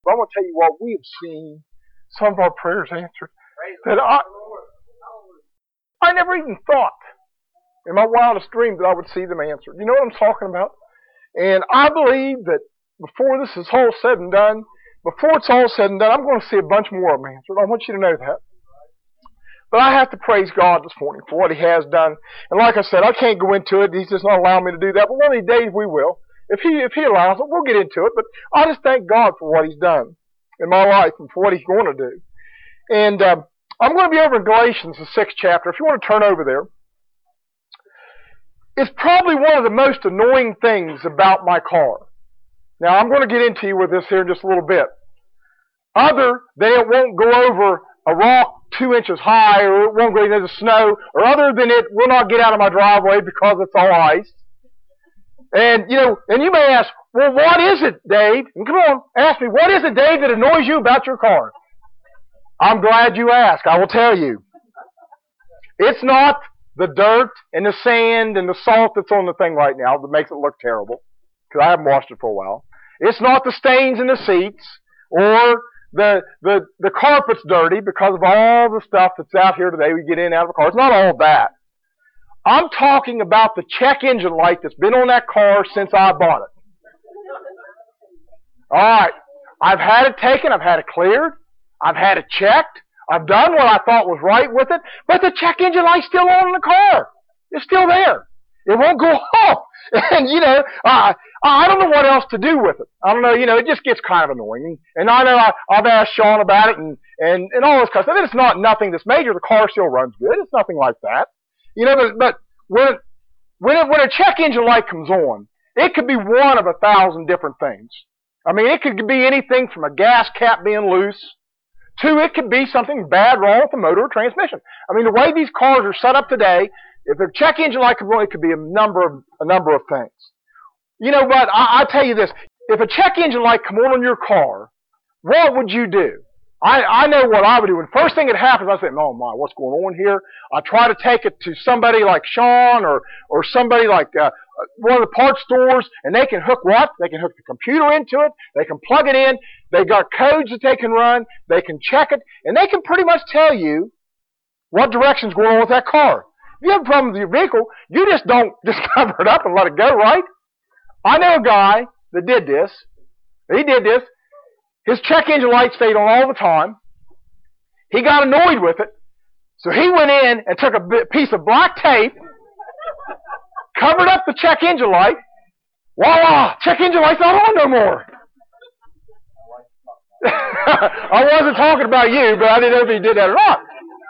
But I'm going to tell you what, we have seen some of our prayers answered that I never even thought in my wildest dreams that I would see them answered. You know what I'm talking about? And I believe that before this is all said and done, I'm going to see a bunch more of them answered. I want you to know that. But I have to praise God this morning for what He has done. And like I said, I can't go into it. He's just not allowing me to do that. But one of these days we will. If He allows it, we'll get into it. But I just thank God for what He's done in my life and for what He's going to do. And I'm going to be over in Galatians, the 6th chapter. If you want to turn over there. It's probably one of the most annoying things about my car. Now, I'm going to get into you with this here in just a little bit. Other than it won't go over a rock 2 inches high, or it won't go into the snow, or other than it will not get out of my driveway because it's all ice. And, and you may ask, well, what is it, Dave? And come on, ask me, what is it, Dave, that annoys you about your car? I'm glad you asked. I will tell you. It's not the dirt and the sand and the salt that's on the thing right now that makes it look terrible, because I haven't washed it for a while. It's not the stains in the seats or the carpet's dirty because of all the stuff that's out here today we get in and out of a car. It's not all that. I'm talking about the check engine light that's been on that car since I bought it. All right. I've had it taken. I've had it cleared. I've had it checked. I've done what I thought was right with it, but the check engine light's still on in the car. It's still there. It won't go off. And, I don't know what else to do with it. I don't know, it just gets kind of annoying. And I know I've asked Sean about it and all this kind of stuff. And it's not nothing that's major. The car still runs good. It's nothing like that. But when a check engine light comes on, it could be one of 1,000 different things. I mean, it could be anything from a gas cap being loose to it could be something bad wrong with the motor or transmission. I mean, the way these cars are set up today, if a check engine light comes on, it could be a number of things. You know what? I tell you this. If a check engine light come on your car, what would you do? I know what I would do. When first thing that happens, I say, oh my, what's going on here? I try to take it to somebody like Sean or somebody like one of the parts stores, and they can hook what? They can hook the computer into it. They can plug it in. They got codes that they can run. They can check it, and they can pretty much tell you what direction's going on with that car. If you have a problem with your vehicle, you just don't just cover it up and let it go, right? I know a guy that did this. He did this. His check engine light stayed on all the time. He got annoyed with it. So he went in and took a piece of black tape, covered up the check engine light. Voila! Check engine light's not on no more. I wasn't talking about you, but I didn't know if he did that or not.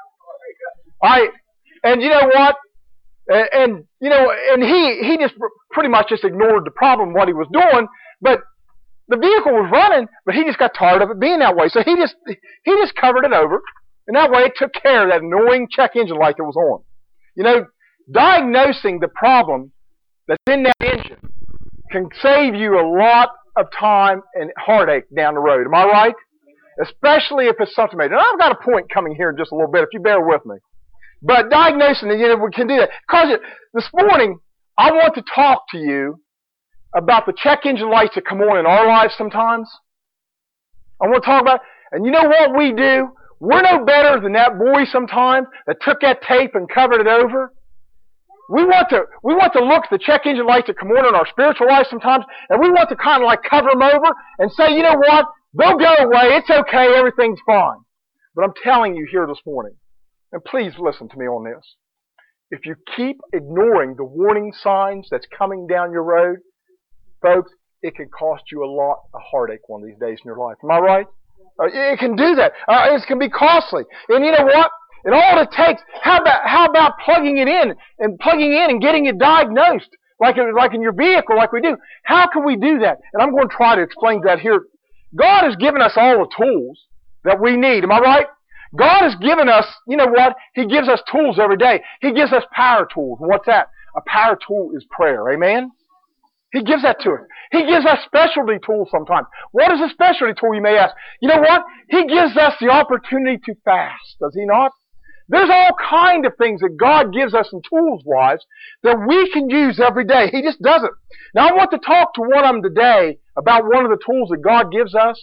And you know what? And he just pretty much just ignored the problem, what he was doing, but the vehicle was running, but he just got tired of it being that way. So he just covered it over, and that way it took care of that annoying check engine light that was on. Diagnosing the problem that's in that engine can save you a lot of time and heartache down the road. Am I right? Especially if it's something major. And I've got a point coming here in just a little bit, if you bear with me. But diagnosing it, we can do that. Because this morning, I want to talk to you about the check engine lights that come on in our lives sometimes. I want to talk about, and you know what we do? We're no better than that boy sometimes that took that tape and covered it over. We want to look at the check engine lights that come on in our spiritual life sometimes, and we want to kind of like cover them over and say, you know what? They'll go away. It's okay. Everything's fine. But I'm telling you here this morning, and please listen to me on this. If you keep ignoring the warning signs that's coming down your road, folks, it can cost you a lot of heartache one of these days in your life. Am I right? It can do that. It can be costly. And you know what? And all it takes, how about plugging in and getting it diagnosed, like in your vehicle, like we do? How can we do that? And I'm going to try to explain that here. God has given us all the tools that we need. Am I right? God has given us, you know what? He gives us tools every day. He gives us power tools. And what's that? A power tool is prayer. Amen? He gives that to us. He gives us specialty tools sometimes. What is a specialty tool, you may ask? You know what? He gives us the opportunity to fast. Does He not? There's all kind of things that God gives us in tools-wise that we can use every day. He just does it. Now, I want to talk to one of them today about one of the tools that God gives us.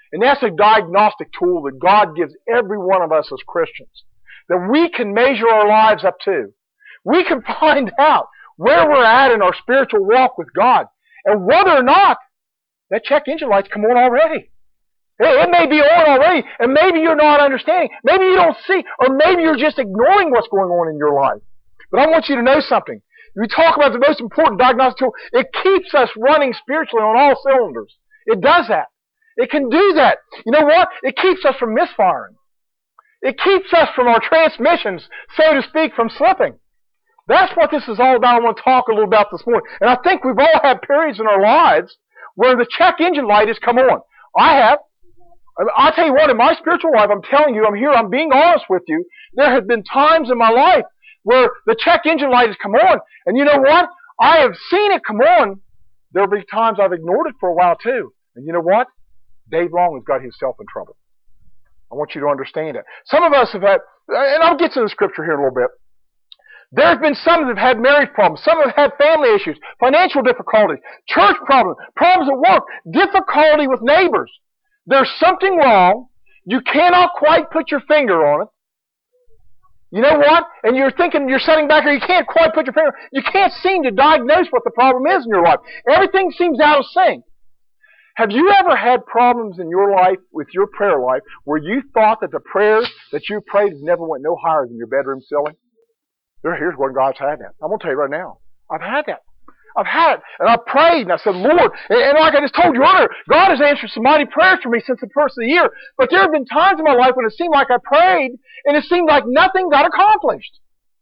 And that's a diagnostic tool that God gives every one of us as Christians, that we can measure our lives up to. We can find out where we're at in our spiritual walk with God, and whether or not that check engine light's come on already. It may be on already, and maybe you're not understanding. Maybe you don't see, or maybe you're just ignoring what's going on in your life. But I want you to know something. We talk about the most important diagnostic tool. It keeps us running spiritually on all cylinders. It does that. It can do that. You know what? It keeps us from misfiring. It keeps us from our transmissions, so to speak, from slipping. That's what this is all about. I want to talk a little about this morning. And I think we've all had periods in our lives where the check engine light has come on. I have. I'll tell you what, in my spiritual life, I'm telling you, I'm being honest with you, there have been times in my life where the check engine light has come on. And you know what? I have seen it come on. There'll be times I've ignored it for a while too. And you know what? Dave Long has got himself in trouble. I want you to understand it. Some of us have had, and I'll get to the scripture here in a little bit. There have been some that have had marriage problems. Some have had family issues, financial difficulties, church problems, problems at work, difficulty with neighbors. There's something wrong. You cannot quite put your finger on it. You know what? And you're thinking, you're sitting back here, you can't quite put your finger. You can't seem to diagnose what the problem is in your life. Everything seems out of sync. Have you ever had problems in your life with your prayer life where you thought that the prayers that you prayed never went no higher than your bedroom ceiling? Here's where God's had that. I'm going to tell you right now. I've had that. I've had it. And I prayed and I said, Lord, and like I just told you earlier, God has answered some mighty prayers for me since the first of the year. But there have been times in my life when it seemed like I prayed and it seemed like nothing got accomplished.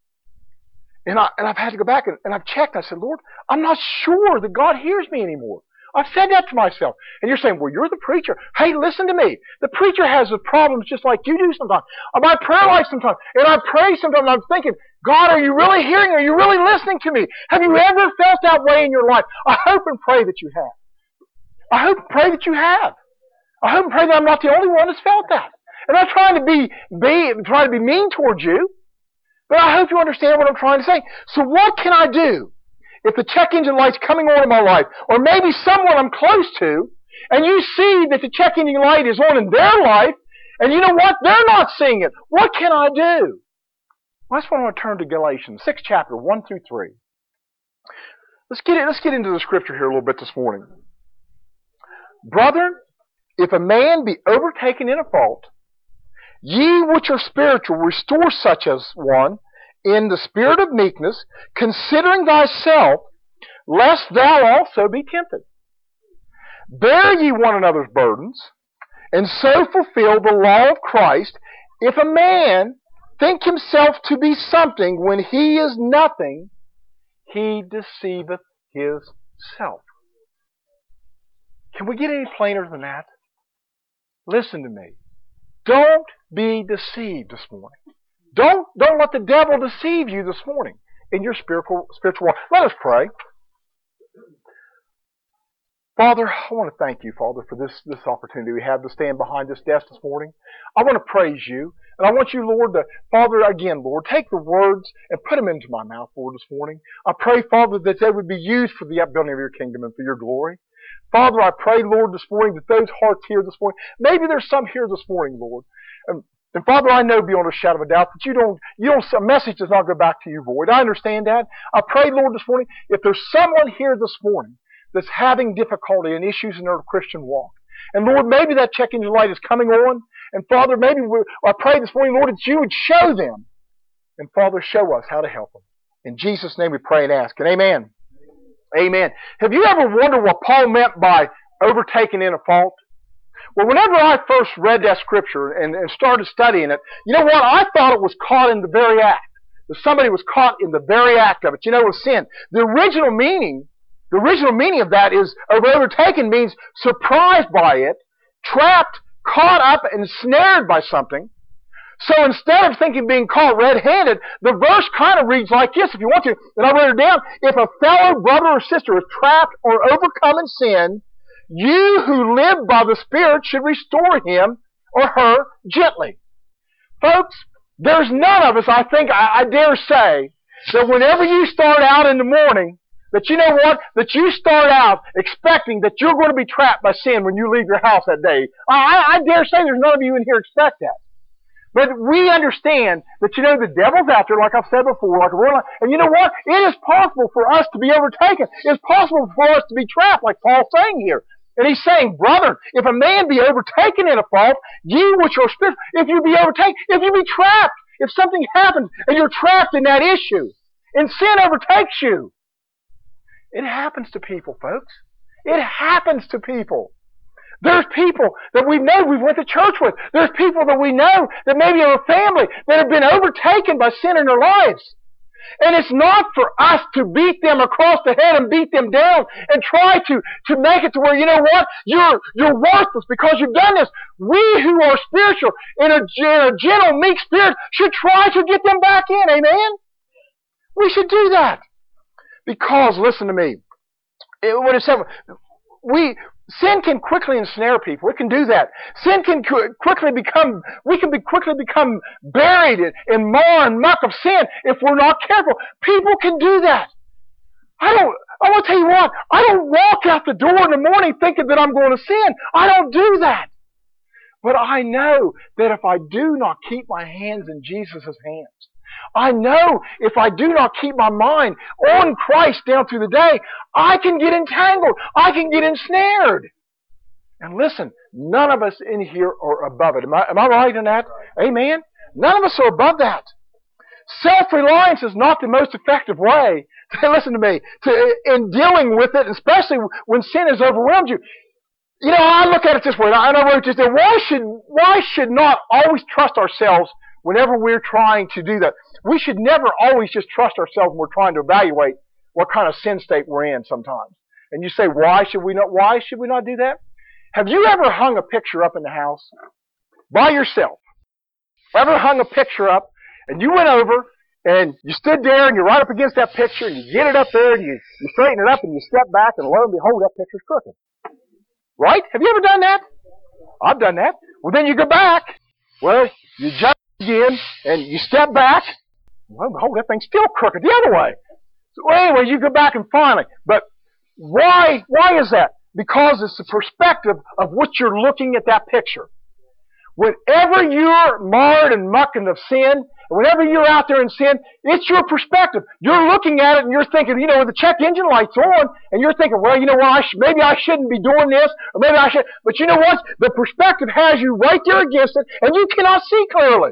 And I've had to go back and I've checked. I said, Lord, I'm not sure that God hears me anymore. I've said that to myself. And you're saying, well, you're the preacher. Hey, listen to me. The preacher has the problems just like you do sometimes. My prayer life sometimes. And I pray sometimes and I'm thinking, God, are you really hearing? Are you really listening to me? Have you ever felt that way in your life? I hope and pray that you have. I hope and pray that you have. I hope and pray that I'm not the only one that's felt that. And I'm trying to be mean towards you. But I hope you understand what I'm trying to say. So what can I do? If the check engine light's coming on in my life, or maybe someone I'm close to, and you see that the check engine light is on in their life, and you know what? They're not seeing it. What can I do? Well, that's when I want to turn to Galatians, 6th chapter, 1 through 3. Let's get into the scripture here a little bit this morning. Brethren, if a man be overtaken in a fault, ye which are spiritual, restore such as one, in the spirit of meekness, considering thyself, lest thou also be tempted. Bear ye one another's burdens, and so fulfill the law of Christ. If a man think himself to be something when he is nothing, he deceiveth himself. Can we get any plainer than that? Listen to me. Don't be deceived this morning. Don't let the devil deceive you this morning in your spiritual walk. Let us pray. Father, I want to thank you, Father, for this opportunity we have to stand behind this desk this morning. I want to praise you. And I want you, Lord, to, Father, again, Lord, take the words and put them into my mouth, Lord, this morning. I pray, Father, that they would be used for the upbuilding of your kingdom and for your glory. Father, I pray, Lord, this morning that those hearts here this morning, maybe there's some here this morning, Lord. And Father, I know beyond a shadow of a doubt that a message does not go back to you void. I understand that. I pray, Lord, this morning, if there's someone here this morning that's having difficulty and issues in their Christian walk, and Lord, maybe that check engine light is coming on, and Father, I pray this morning, Lord, that you would show them, and Father, show us how to help them. In Jesus' name we pray and ask, and amen. Amen. Have you ever wondered what Paul meant by overtaken in a fault? Well, whenever I first read that scripture and started studying it, you know what? I thought it was caught in the very act. That somebody was caught in the very act of it. You know, with sin. The original meaning of that is, overtaken means surprised by it, trapped, caught up, and snared by something. So instead of thinking being caught red-handed, the verse kind of reads like this, if you want to, and I wrote it down. If a fellow brother or sister is trapped or overcome in sin, you who live by the Spirit should restore him or her gently. Folks, there's none of us, I think, I dare say, that whenever you start out in the morning, that you know what? That you start out expecting that you're going to be trapped by sin when you leave your house that day. I dare say there's none of you in here expect that. But we understand that, you know, the devil's out there, like I've said before, like a roaring lion. And you know what? It is possible for us to be overtaken. It's possible for us to be trapped, like Paul's saying here. And he's saying, brother, if a man be overtaken in a fault, ye which are spiritual, if you be overtaken, if you be trapped, if something happens and you're trapped in that issue, and sin overtakes you, it happens to people, folks. It happens to people. There's people that we know we've went to church with. There's people that we know that maybe are a family that have been overtaken by sin in their lives. And it's not for us to beat them across the head and beat them down and try to make it to where, you know what, you're worthless because you've done this. We who are spiritual in a gentle, meek spirit should try to get them back in. Amen? We should do that. Because, listen to me, sin can quickly ensnare people. It can do that. Sin can quickly become buried in mar and muck of sin if we're not careful. People can do that. I want to tell you what, I don't walk out the door in the morning thinking that I'm going to sin. I don't do that. But I know that if I do not keep my hands in Jesus' hands, I know if I do not keep my mind on Christ down through the day, I can get entangled. I can get ensnared. And listen, none of us in here are above it. Am I right in that? Amen? None of us are above that. Self-reliance is not the most effective way, listen to me, in dealing with it, especially when sin has overwhelmed you. You know, I look at it this way, and I wrote this down. Why should not always trust ourselves whenever we're trying to do that? We should never always just trust ourselves when we're trying to evaluate what kind of sin state we're in sometimes. And you say, why should we not do that? Have you ever hung a picture up in the house by yourself? Ever hung a picture up and you went over and you stood there and you're right up against that picture and you get it up there and you straighten it up and you step back and lo and behold, that picture's crooked. Right? Have you ever done that? I've done that. Well, then you go back. Well, you jump again and you step back. Well, behold, that thing's still crooked the other way. So anyway, you go back and finally. But why is that? Because it's the perspective of what you're looking at that picture. Whenever you're marred and mucking of sin, whenever you're out there in sin, it's your perspective. You're looking at it and you're thinking, you know, the check engine light's on, and you're thinking, well, you know what, maybe I shouldn't be doing this, or maybe I should. But you know what? The perspective has you right there against it, and you cannot see clearly.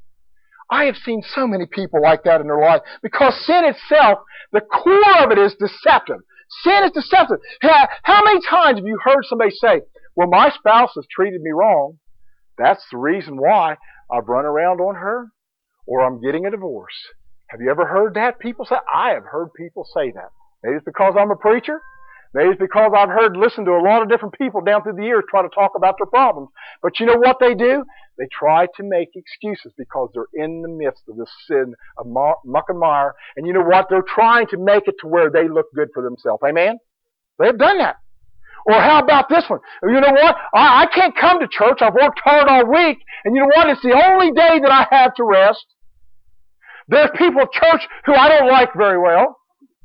I have seen so many people like that in their life because sin itself, the core of it is deceptive. Sin is deceptive. How many times have you heard somebody say, well, my spouse has treated me wrong. That's the reason why I've run around on her or I'm getting a divorce. Have you ever heard that? People say, I have heard people say that. Maybe it's because I'm a preacher. Maybe it's because I've listened to a lot of different people down through the years try to talk about their problems. But you know what they do? They try to make excuses because they're in the midst of this sin of muck and mire. And you know what? They're trying to make it to where they look good for themselves. Amen? They've done that. Or how about this one? You know what? I can't come to church. I've worked hard all week. And you know what? It's the only day that I have to rest. There's people at church who I don't like very well.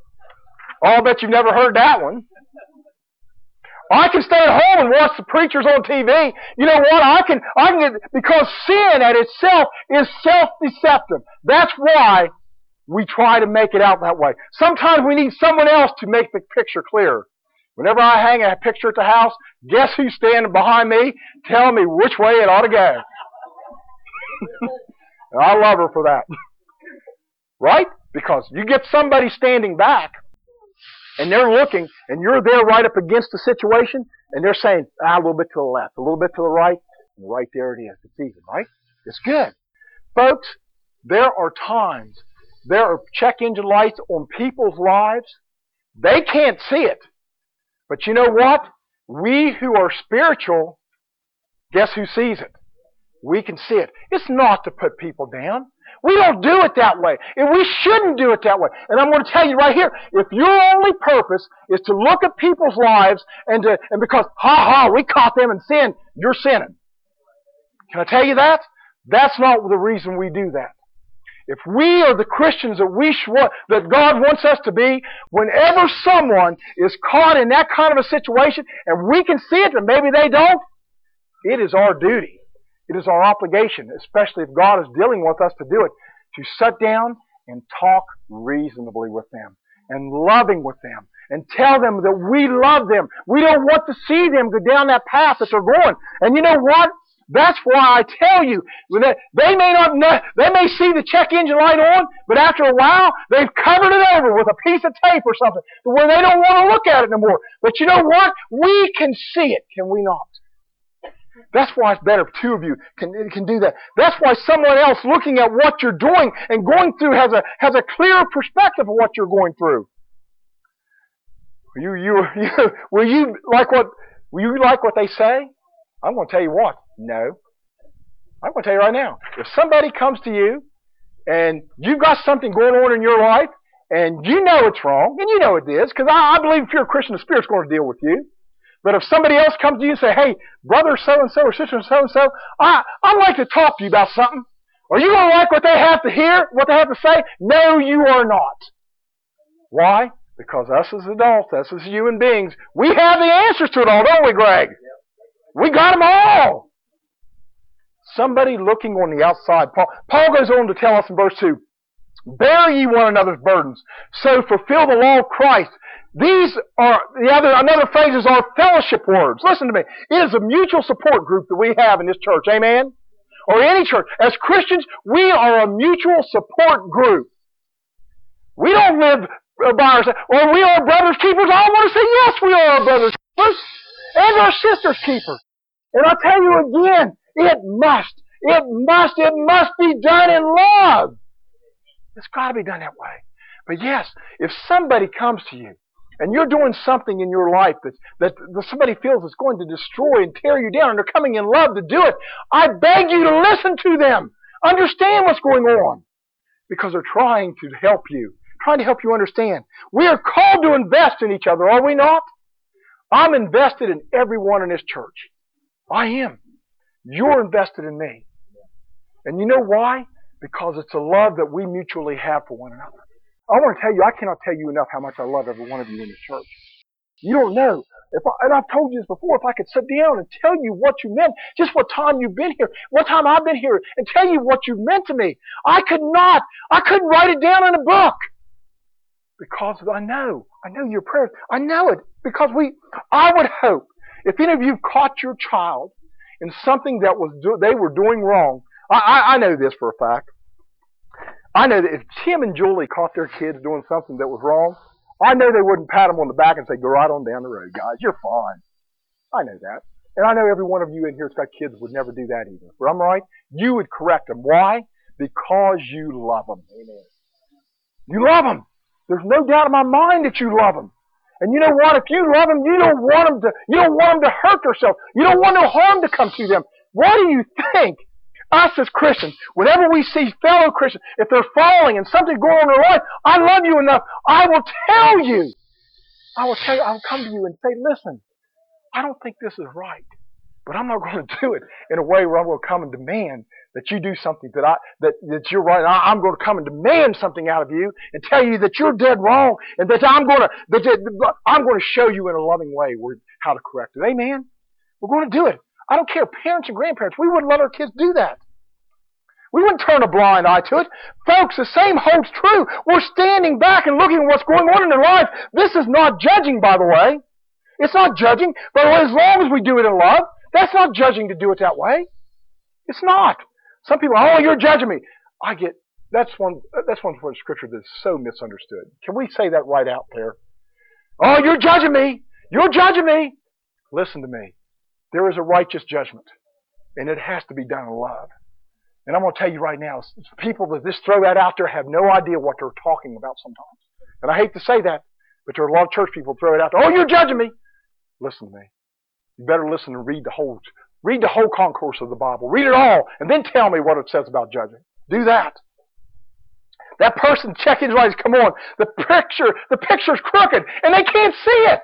I'll bet you've never heard that one. I can stay at home and watch the preachers on TV. You know what? I can get, because sin at itself is self-deceptive. That's why we try to make it out that way. Sometimes we need someone else to make the picture clearer. Whenever I hang a picture at the house, guess who's standing behind me telling me which way it ought to go? And I love her for that. Right? Because you get somebody standing back, and they're looking, and you're there right up against the situation, and they're saying, a little bit to the left, a little bit to the right, and right there it is. It's even, right? It's good. Folks, there are times, there are check engine lights on people's lives. They can't see it. But you know what? We who are spiritual, guess who sees it? We can see it. It's not to put people down. We don't do it that way. And we shouldn't do it that way. And I'm going to tell you right here, if your only purpose is to look at people's lives and because, we caught them in sin, you're sinning. Can I tell you that? That's not the reason we do that. if we are the Christians that God wants us to be, whenever someone is caught in that kind of a situation, and we can see it, and maybe they don't, it is our duty. It is our obligation, especially if God is dealing with us to do it, to sit down and talk reasonably with them and loving with them and tell them that we love them. We don't want to see them go down that path that they're going. And you know what? That's why I tell you, they may not know, they may see the check engine light on, but after a while, they've covered it over with a piece of tape or something, to where they don't want to look at it no more. But you know what? We can see it, can we not? That's why it's better if two of you can do that. That's why someone else looking at what you're doing and going through has a clearer perspective of what you're going through. Will you like what they say? I'm going to tell you what. No. I'm going to tell you right now. If somebody comes to you and you've got something going on in your life and you know it's wrong, and you know it is, because I believe if you're a Christian, the Spirit's going to deal with you. But if somebody else comes to you and say, hey, brother so-and-so or sister so-and-so, I'd like to talk to you about something. Are you going to like what they have to hear, what they have to say? No, you are not. Why? Because us as adults, us as human beings, we have the answers to it all, don't we, Greg? We got them all. Somebody looking on the outside. Paul goes on to tell us in verse 2, bear ye one another's burdens, so fulfill the law of Christ. These are, another phrase is our fellowship words. Listen to me. It is a mutual support group that we have in this church. Amen? Or any church. As Christians, we are a mutual support group. We don't live by ourselves. Or we are brothers keepers. I want to say, yes, we are our brothers keepers. And our sisters keepers. And I'll tell you again, it must be done in love. It's got to be done that way. But yes, if somebody comes to you and you're doing something in your life that somebody feels is going to destroy and tear you down, and they're coming in love to do it, I beg you to listen to them. Understand what's going on. Because they're trying to help you understand. We are called to invest in each other, are we not? I'm invested in everyone in this church. I am. You're invested in me. And you know why? Because it's a love that we mutually have for one another. I want to tell you, I cannot tell you enough how much I love every one of you in this church. You don't know. And I've told you this before, if I could sit down and tell you what you meant, just what time you've been here, what time I've been here, and tell you what you've meant to me, I couldn't write it down in a book. Because I know your prayers. I know it. Because I would hope, if any of you caught your child in something that they were doing wrong, I know this for a fact. I know that if Tim and Julie caught their kids doing something that was wrong, I know they wouldn't pat them on the back and say, go right on down the road, guys. You're fine. I know that. And I know every one of you in here that's got kids would never do that either. But I'm right. You would correct them. Why? Because you love them. Amen. You love them. There's no doubt in my mind that you love them. And you know what? If you love them, you don't want them to hurt themselves. You don't want no harm to come to them. What do you think? Us as Christians, whenever we see fellow Christians, if they're falling and something going on in their life, I love you enough. I will tell you. I'll come to you and say, listen, I don't think this is right. But I'm not going to do it in a way where I'm going to come and demand that you do something that you're right. I'm going to come and demand something out of you and tell you that you're dead wrong, and that I'm going to show you in a loving way how to correct it. Amen? We're going to do it. I don't care, parents and grandparents. We wouldn't let our kids do that. We wouldn't turn a blind eye to it. Folks, the same holds true. We're standing back and looking at what's going on in their life. This is not judging, by the way. It's not judging. But as long as we do it in love, that's not judging to do it that way. It's not. Some people, you're judging me. That's one for Scripture that's so misunderstood. Can we say that right out there? Oh, you're judging me. You're judging me. Listen to me. There is a righteous judgment, and it has to be done in love. And I'm going to tell you right now, people that just throw that out there have no idea what they're talking about sometimes. And I hate to say that, but there are a lot of church people throw it out there. Oh, you're judging me. Listen to me. You better listen and read the whole concourse of the Bible. Read it all, and then tell me what it says about judging. Do that. That person checking his eyes, come on. The picture's crooked, and they can't see it.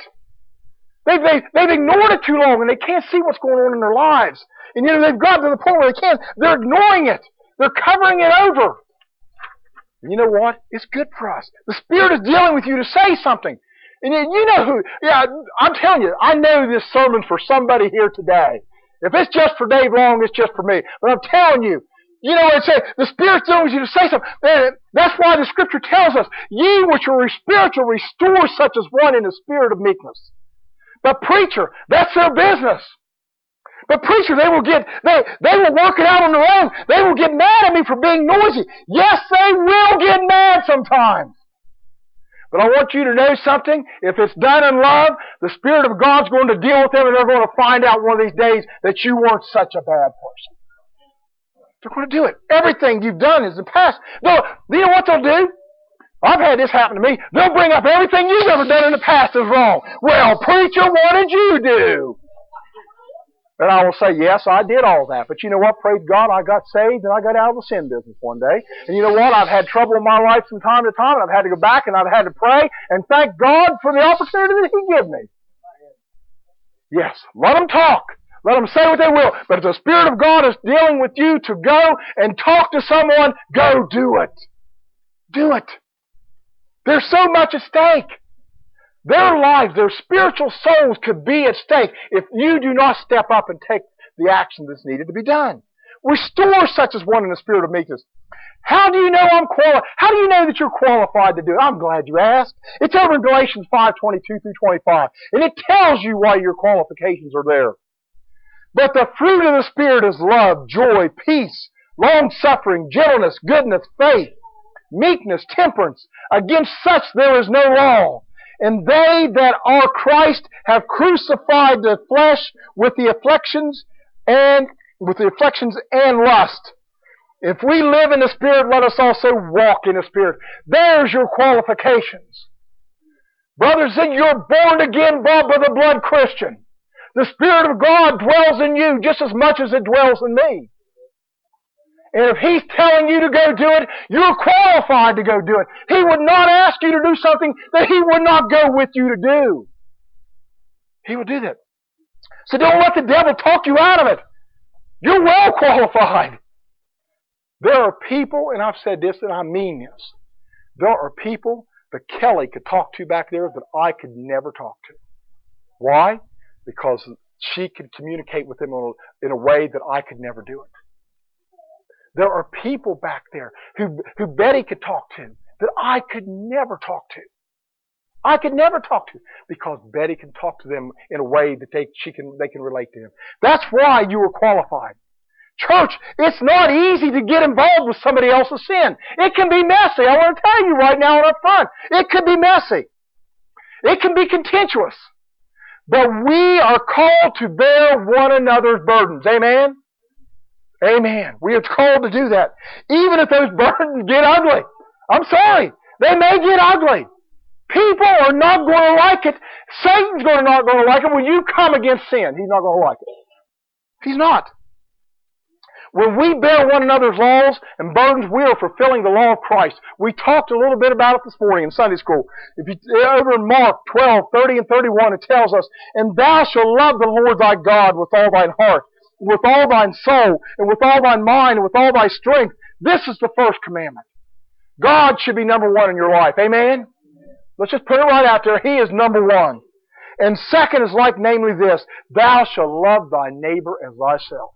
They've ignored it too long, and they can't see what's going on in their lives. And they've got to the point where they're ignoring it. They're covering it over. And you know what? It's good for us. The Spirit is dealing with you to say something. And you know who, I'm telling you, I know this sermon's for somebody here today. If it's just for Dave Long, it's just for me. But I'm telling you, you know what it says? The Spirit's dealing with you to say something. That's why the Scripture tells us, ye which are spiritual, restore such as one in the spirit of meekness. But preacher, that's their business. But preacher, they will work it out on their own. They will get mad at me for being noisy. Yes, they will get mad sometimes. But I want you to know something. If it's done in love, the Spirit of God's going to deal with them, and they're going to find out one of these days that you weren't such a bad person. They're going to do it. Everything you've done is the past. Do you know what they'll do? I've had this happen to me. They'll bring up everything you've ever done in the past is wrong. Well, preacher, what did you do? And I will say, yes, I did all that. But you know what? Praise God, I got saved and I got out of the sin business one day. And you know what? I've had trouble in my life from time to time, and I've had to go back and I've had to pray and thank God for the opportunity that He gave me. Yes, let them talk. Let them say what they will. But if the Spirit of God is dealing with you to go and talk to someone, go do it. Do it. There's so much at stake. Their lives, their spiritual souls could be at stake if you do not step up and take the action that's needed to be done. Restore such as one in the spirit of meekness. How do you know I'm qualified? How do you know that you're qualified to do it? I'm glad you asked. It's over in Galatians 5:22 through 25. And it tells you why your qualifications are there. But the fruit of the Spirit is love, joy, peace, long-suffering, gentleness, goodness, faith, meekness, temperance. Against such there is no law. And they that are Christ have crucified the flesh with the afflictions and lust. If we live in the Spirit, let us also walk in the Spirit. There's your qualifications. Brothers, then you're born again, bought by the blood Christian. The Spirit of God dwells in you just as much as it dwells in me. And if He's telling you to go do it, you're qualified to go do it. He would not ask you to do something that He would not go with you to do. He will do that. So don't let the devil talk you out of it. You're well qualified. There are people, and I've said this and I mean this, there are people that Kelly could talk to back there that I could never talk to. Why? Because she could communicate with them in a way that I could never do it. There are people back there who Betty could talk to that I could never talk to. I could never talk to because Betty can talk to them in a way that they can relate to Him. That's why you are qualified. Church, it's not easy to get involved with somebody else's sin. It can be messy. I want to tell you right now up front. It can be messy. It can be contentious. But we are called to bear one another's burdens. Amen? Amen. We are called to do that. Even if those burdens get ugly. I'm sorry. They may get ugly. People are not going to like it. Satan's not going to like it when you come against sin. He's not going to like it. He's not. When we bear one another's laws and burdens, we are fulfilling the law of Christ. We talked a little bit about it this morning in Sunday school. Over in Mark 12:30 and 31, it tells us, and thou shalt love the Lord thy God with all thine heart, with all thine soul, and with all thine mind, and with all thy strength. This is the first commandment. God should be number one in your life. Amen? Let's just put it right out there. He is number one. And second is like namely this, thou shalt love thy neighbor as thyself.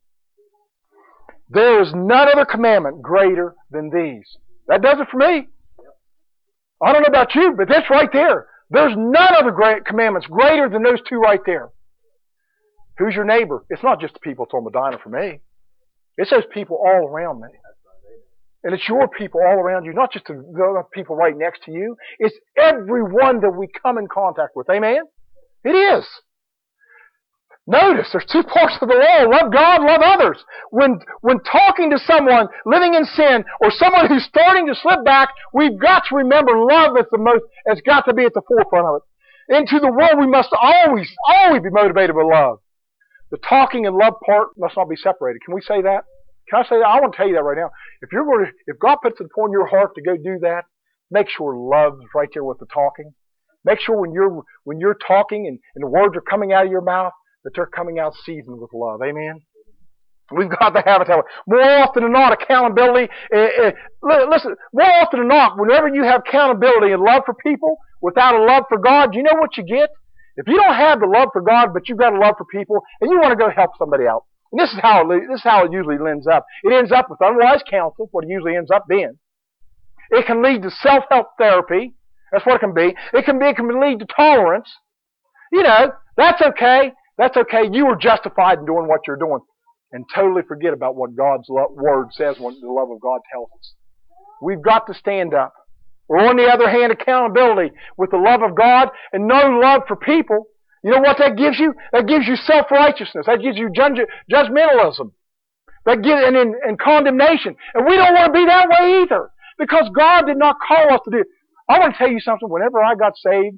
There is none other commandment greater than these. That does it for me. I don't know about you, but that's right there. There's none other great commandments greater than those two right there. Who's your neighbor? It's not just the people at Medina for me. It's those people all around me. And it's your people all around you, not just the people right next to you. It's everyone that we come in contact with. Amen? It is. Notice, there's two parts of the law. Love God, love others. When talking to someone living in sin or someone who's starting to slip back, we've got to remember love has got to be at the forefront of it. Into the world, we must always be motivated by love. The talking and love part must not be separated. Can we say that? Can I say that? I want to tell you that right now. If God puts it upon your heart to go do that, make sure love is right there with the talking. Make sure when you're talking and the words are coming out of your mouth, that they're coming out seasoned with love. Amen? We've got to have it that way. More often than not, accountability. Listen, more often than not, whenever you have accountability and love for people without a love for God, you know what you get? If you don't have the love for God, but you've got a love for people, and you want to go help somebody out, and this is how it usually ends up. It ends up with unwise counsel. What it usually ends up being. It can lead to self-help therapy. That's what it can be. It can lead to tolerance. You know, that's okay. That's okay. You are justified in doing what you're doing. And totally forget about what God's Word says, what the love of God tells us. We've got to stand up. Or on the other hand, accountability with the love of God and no love for people. You know what that gives you? That gives you self-righteousness. That gives you judgmentalism. That gives and condemnation. And we don't want to be that way either. Because God did not call us to do it. I want to tell you something. Whenever I got saved,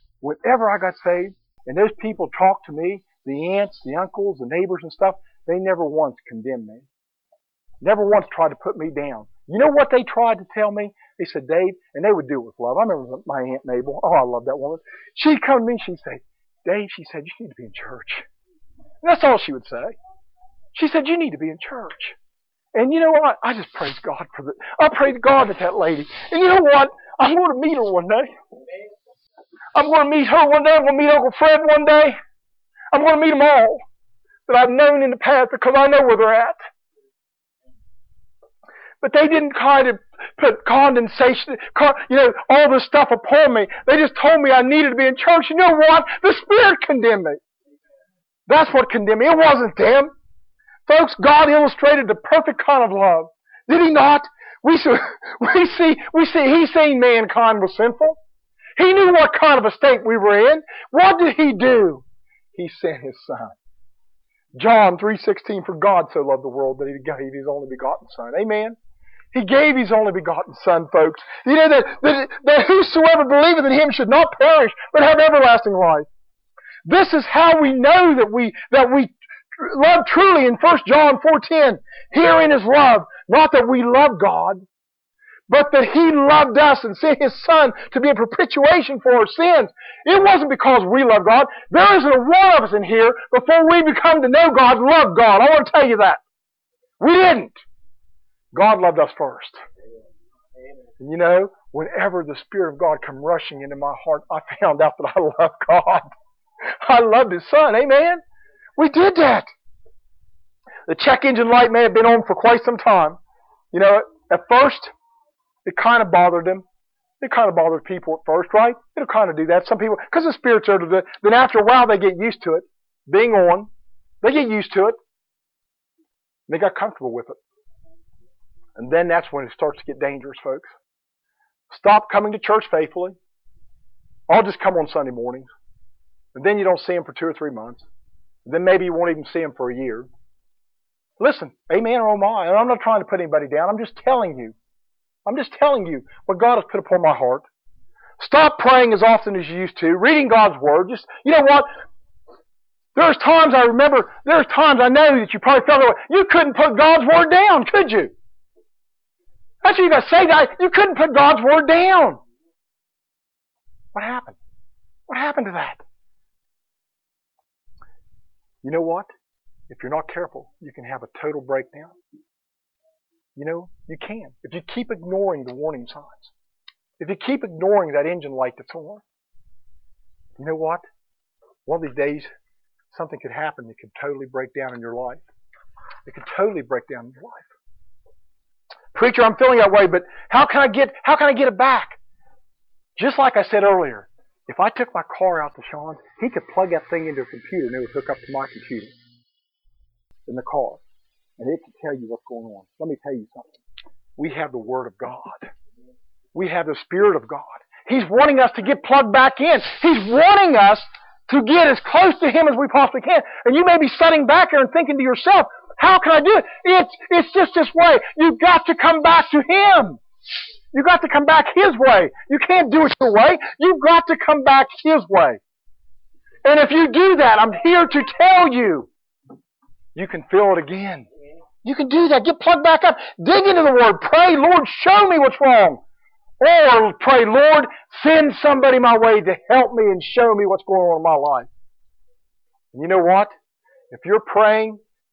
and those people talked to me, the aunts, the uncles, the neighbors and stuff, they never once condemned me. Never once tried to put me down. You know what they tried to tell me? They said, Dave, and they would do it with love. I remember my Aunt Mabel. Oh, I love that woman. She'd come to me and she'd say, Dave, she said, you need to be in church. And that's all she would say. She said, you need to be in church. And you know what? I just praise God for that. I praise God at that lady. And you know what? I'm going to meet her one day. I'm going to meet her one day. I'm going to meet Uncle Fred one day. I'm going to meet them all that I've known in the past because I know where they're at. But they didn't kind of put condensation, all this stuff upon me. They just told me I needed to be in church. You know what? The Spirit condemned me. That's what condemned me. It wasn't them. Folks, God illustrated the perfect kind of love. Did He not? We see He's seen mankind was sinful. He knew what kind of a state we were in. What did He do? He sent His Son. John 3:16, for God so loved the world that He gave His only begotten Son. Amen? He gave His only begotten Son, folks. You know that whosoever believeth in Him should not perish, but have everlasting life. This is how we know that we love truly in 1 John 4:10. Herein is love, not that we love God, but that He loved us and sent His Son to be a propitiation for our sins. It wasn't because we love God. There isn't a one of us in here before we become to know God, love God. I want to tell you that. We didn't. God loved us first. And you know, whenever the Spirit of God come rushing into my heart, I found out that I love God. I loved His Son. Amen? We did that. The check engine light may have been on for quite some time. You know, at first, it kind of bothered them. It kind of bothered people at first, right? It'll kind of do that. Some people, because the Spirit's there to do it. Then after a while, they get used to it. Being on. They get used to it. They got comfortable with it. And then that's when it starts to get dangerous, folks. Stop coming to church faithfully. I'll just come on Sunday mornings. And then you don't see them for 2 or 3 months. And then maybe you won't even see them for a year. Listen, amen or oh my. And I'm not trying to put anybody down. I'm just telling you. I'm just telling you what God has put upon my heart. Stop praying as often as you used to. Reading God's Word. Just, you know what? There's times I know that you probably felt that way. You couldn't put God's Word down, could you? That's what you got to say. You couldn't put God's Word down. What happened? What happened to that? You know what? If you're not careful, you can have a total breakdown. You know, you can. If you keep ignoring the warning signs. If you keep ignoring that engine light that's on. You know what? One of these days, something could happen that could totally break down in your life. It could totally break down in your life. Preacher, I'm feeling that way, but how can I get it back? Just like I said earlier, if I took my car out to Sean's, he could plug that thing into a computer and it would hook up to my computer in the car. And it could tell you what's going on. Let me tell you something. We have the Word of God. We have the Spirit of God. He's wanting us to get plugged back in. He's wanting us to get as close to Him as we possibly can. And you may be sitting back there and thinking to yourself, how can I do it? It's just this way. You've got to come back to Him. You've got to come back His way. You can't do it your way. You've got to come back His way. And if you do that, I'm here to tell you, you can feel it again. You can do that. Get plugged back up. Dig into the Word. Pray, Lord, show me what's wrong. Or pray, Lord, send somebody my way to help me and show me what's going on in my life. And you know what? If you're praying,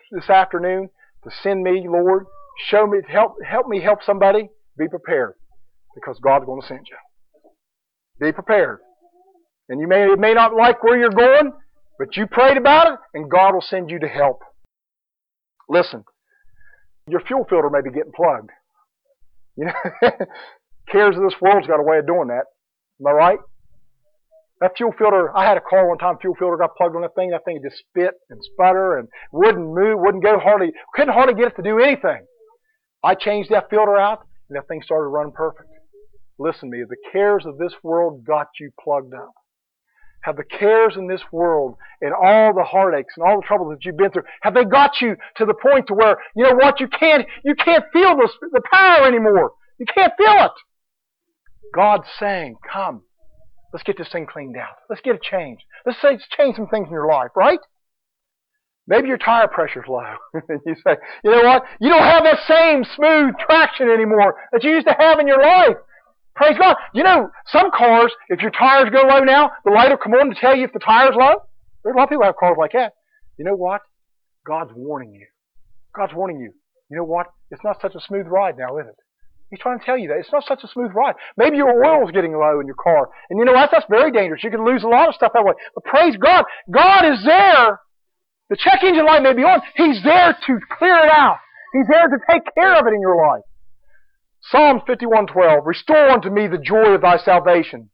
this afternoon to send me, Lord. Show me, help me help somebody. Be prepared, because God's going to send you. Be prepared. And you may not like where you're going, but you prayed about it, and God will send you to help. Listen, your fuel filter may be getting plugged. You know, cares of this world's got a way of doing that. Am I right? That fuel filter, I had a car one time, fuel filter got plugged on that thing just spit and sputter and wouldn't move, wouldn't go couldn't hardly get it to do anything. I changed that filter out, and that thing started running perfect. Listen to me, the cares of this world got you plugged up. Have the cares in this world and all the heartaches and all the troubles that you've been through, have they got you to the point to where, you know what, you can't feel the power anymore. You can't feel it. God's saying, come, let's get this thing cleaned out. Let's get it changed. Let's change some things in your life, right? Maybe your tire pressure's low. And you say, you know what? You don't have that same smooth traction anymore that you used to have in your life. Praise God. You know, some cars, if your tires go low now, the light will come on to tell you if the tire's low. There's a lot of people who have cars like that. You know what? God's warning you. God's warning you. You know what? It's not such a smooth ride now, is it? He's trying to tell you that. It's not such a smooth ride. Maybe your oil's getting low in your car. And you know what? That's very dangerous. You can lose a lot of stuff that way. But praise God. God is there. The check engine light may be on. He's there to clear it out. He's there to take care of it in your life. Psalms 51:12. Restore unto me the joy of thy salvation.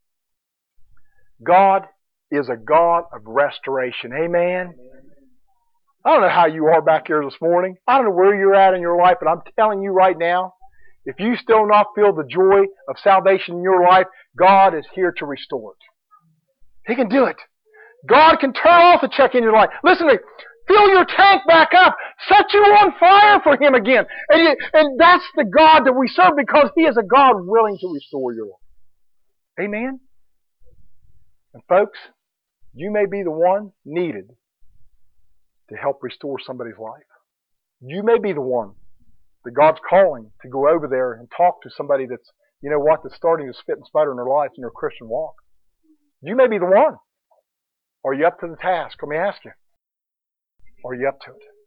God is a God of restoration. Amen. I don't know how you are back here this morning. I don't know where you're at in your life, but I'm telling you right now, if you still not feel the joy of salvation in your life, God is here to restore it. He can do it. God can turn off the check in your life. Listen to me. Fill your tank back up. Set you on fire for Him again. And that's the God that we serve, because He is a God willing to restore your life. Amen? And folks, you may be the one needed to help restore somebody's life. You may be the one that God's calling to go over there and talk to somebody that's, you know what, that's starting to spit and sputter in their life in their Christian walk. You may be the one. Are you up to the task? Let me ask you. Are you up to it?